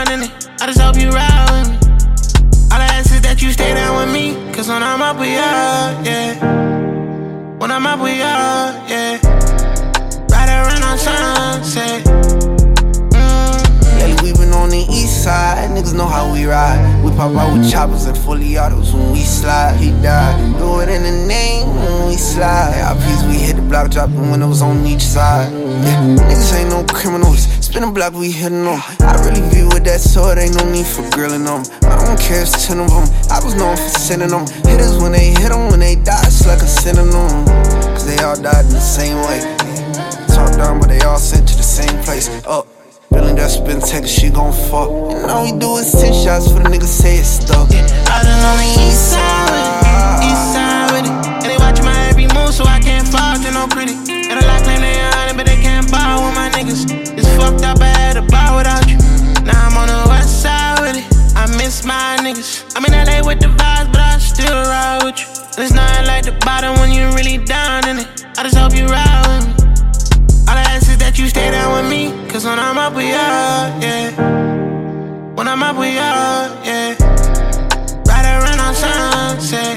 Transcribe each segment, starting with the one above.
down in it, I just hope you ride with me. All I ask is that you stay down with me, cause when I'm up, we up, yeah. When I'm up, we up, yeah. Ride around on sunset. Lately we been on the east side, niggas know how we ride. We pop out with choppers and fully autos when we slide. He died, do it in the name when we slide. Our piece, we hit the block, drop the windows on each side. Yeah, niggas ain't no criminals, spin the block, we hitting them. I really view with that sword, ain't no need for grilling them. I don't care if it's 10 of them, I was known for sending them. Hitters when they hit them, when they die, it's like a synonym. Cause they all died in the same way. Talk down, but they all sent to the same place. Up. Feeling that spin take she gon' fuck. And all we do is 10 shots for the niggas say it's stuck. Riding on the east side with it, east side with it. And they watching my every move so I can't fall to no critic. And a lot claim they honest, but they can't ball with my niggas. It's fucked up, I had to ball without you. Now I'm on the west side with it, I miss my niggas. I'm in LA with the vibes, but I still ride with you. It's nothing like the bottom when you really down in it. I just hope you ride with me. All I ask is that you stay down with me, cause when I'm up, we up, yeah. When I'm up, we up, yeah. Ride around on sunset.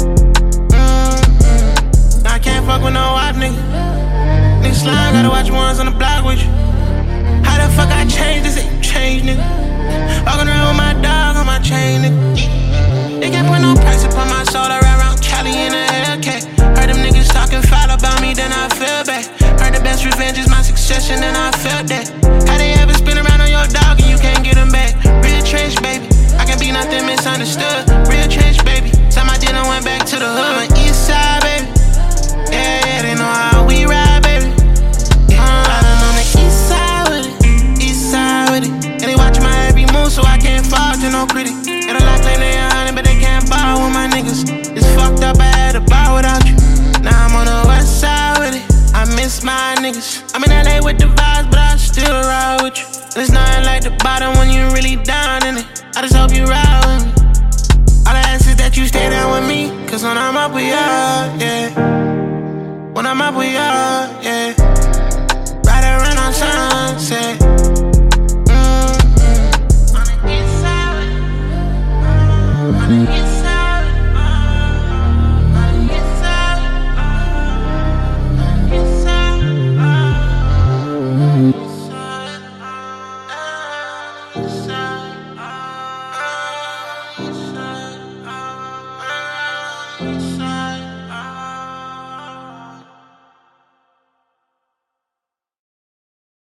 I can't fuck with no wild nigga. Nigga slime, gotta watch ones on the block with you. How the fuck I changed this? Ain't you changed, nigga. Walking around with my dog on my chain, nigga. They can't put no price upon my soul. I ride around Cali in a Hellcat. Heard them niggas talking foul about me, then I feel bad. Heard the best revenge is my succession, and I felt that. How they ever spin around on your dog and you can't get them back? Real trench, baby. I can be nothing misunderstood. Real trench, baby. Time I did, I went back to the hood. I'm on east side, baby. Yeah, yeah, they know how we ride, baby. Riding on the east side with it, east side with it. And they watching my every move so I can't fall to no critic. And a lot claim they honest, but they can't ball with my niggas. It's fucked up, I had to ball without you. Now I'm on the west side with it, I miss my niggas. I'm in LA with the vibes, but I still ride with you. It's nothing like the bottom when you really down in it. I just hope you ride with me. All I ask is that you stay down with me, cause when I'm up, we up, yeah. When I'm up, we up, yeah. Ride around on sunset. On the east side, on the east side, on the east side, on the east side, on the east side, on the east side.